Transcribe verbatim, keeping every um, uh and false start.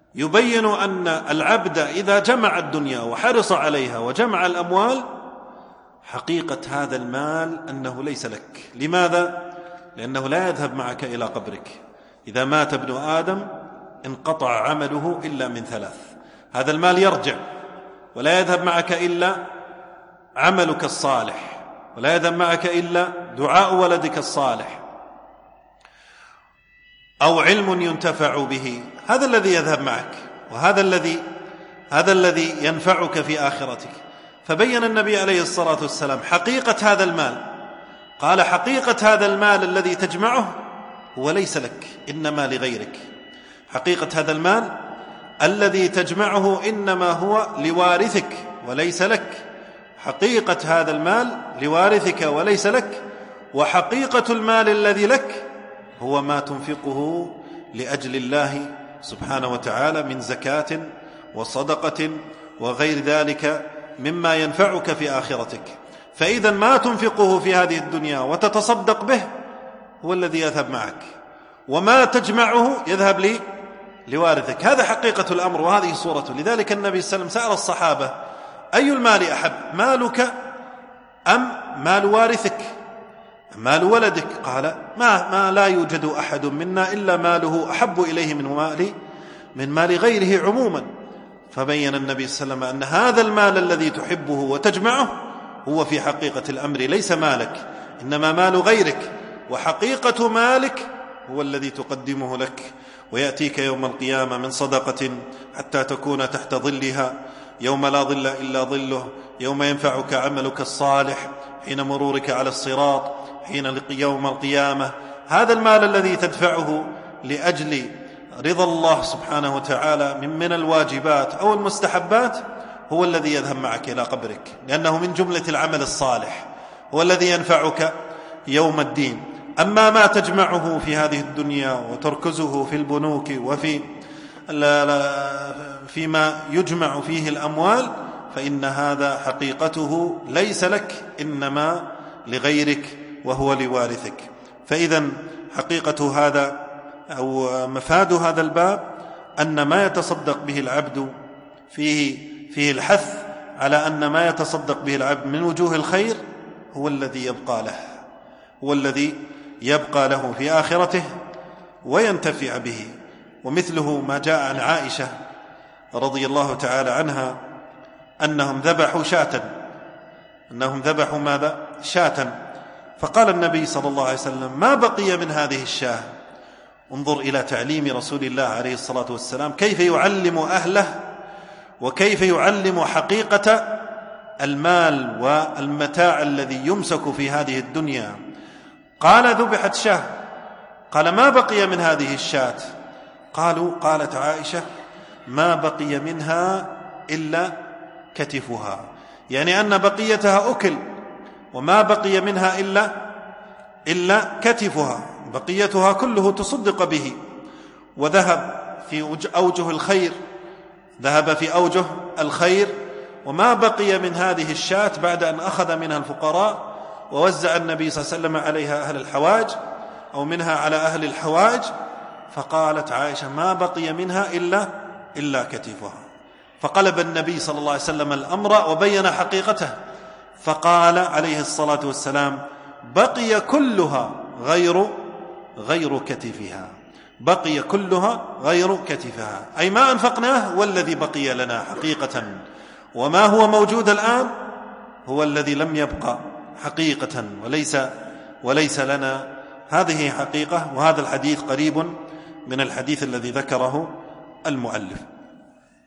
يبين أن العبد إذا جمع الدنيا وحرص عليها وجمع الأموال، حقيقة هذا المال أنه ليس لك. لماذا؟ لأنه لا يذهب معك إلى قبرك. إذا مات ابن آدم انقطع عمله إلا من ثلاث: هذا المال يرجع، ولا يذهب معك إلا عملك الصالح، ولا يذهب معك إلا دعاء ولدك الصالح، أو علم ينتفع به. هذا الذي يذهب معك، وهذا الذي هذا الذي ينفعك في آخرتك. فبين النبي عليه الصلاة والسلام حقيقة هذا المال. قال: حقيقة هذا المال الذي تجمعه هو ليس لك، إنما لغيرك. حقيقة هذا المال الذي تجمعه إنما هو لوارثك وليس لك. حقيقة هذا المال لوارثك وليس لك. وحقيقة المال الذي لك هو ما تنفقه لأجل الله سبحانه وتعالى من زكاة وصدقة وغير ذلك مما ينفعك في آخرتك. فإذا ما تنفقه في هذه الدنيا وتتصدق به هو الذي يذهب معك، وما تجمعه يذهب لي لوارثك. هذا حقيقة الأمر، وهذه صورته. لذلك النبي صلى الله عليه وسلم سأل الصحابة: أي المال أحب، مالك أم مال وارثك، مال ولدك؟ قال: ما, ما لا يوجد أحد منا إلا ماله أحب إليه من مال من مال غيره عموما. فبين النبي صلى الله عليه وسلم أن هذا المال الذي تحبه وتجمعه هو في حقيقة الأمر ليس مالك، إنما مال غيرك. وحقيقة مالك هو الذي تقدمه لك، ويأتيك يوم القيامة من صدقة حتى تكون تحت ظلها يوم لا ظل إلا ظله، يوم ينفعك عملك الصالح، حين مرورك على الصراط، حين يوم القيامة. هذا المال الذي تدفعه لأجل رضا الله سبحانه وتعالى من من الواجبات أو المستحبات هو الذي يذهب معك إلى قبرك، لأنه من جملة العمل الصالح، هو الذي ينفعك يوم الدين. أما ما تجمعه في هذه الدنيا وتركزه في البنوك وفي فيما يجمع فيه الأموال فإن هذا حقيقته ليس لك، إنما لغيرك وهو لوارثك. فإذا حقيقة هذا أو مفاد هذا الباب أن ما يتصدق به العبد فيه فيه الحث على أن ما يتصدق به العبد من وجوه الخير هو الذي يبقى له، هو الذي يبقى له في آخرته وينتفع به. ومثله ما جاء عن عائشة رضي الله تعالى عنها أنهم ذبحوا شاة أنهم ذبحوا ماذا؟ شاة. فقال النبي صلى الله عليه وسلم: ما بقي من هذه الشاة. انظر إلى تعليم رسول الله عليه الصلاة والسلام، كيف يعلم أهله وكيف يعلم حقيقة المال والمتاع الذي يمسك في هذه الدنيا. قال: ذبحت شاة. قال: ما بقي من هذه الشاة؟ قالوا قالت عائشة: ما بقي منها إلا كتفها، يعني أن بقيتها أكل، وما بقي منها إلا إلا كتفها، بقيتها كله تصدق به، وذهب في أوجه الخير، ذهب في أوجه الخير. وما بقي من هذه الشاة بعد أن أخذ منها الفقراء ووزع النبي صلى الله عليه وسلم عليها أهل الحواج أو منها على أهل الحواج. فقالت عائشة: ما بقي منها إلا إلا كتفها. فقلب النبي صلى الله عليه وسلم الأمر وبين حقيقته، فقال عليه الصلاة والسلام: بقي كلها غير غير كتفها، بقي كلها غير كتفها، أي ما أنفقناه والذي بقي لنا حقيقة، وما هو موجود الآن هو الذي لم يبقى حقيقة وليس وليس لنا. هذه حقيقة. وهذا الحديث قريب من الحديث الذي ذكره المؤلف.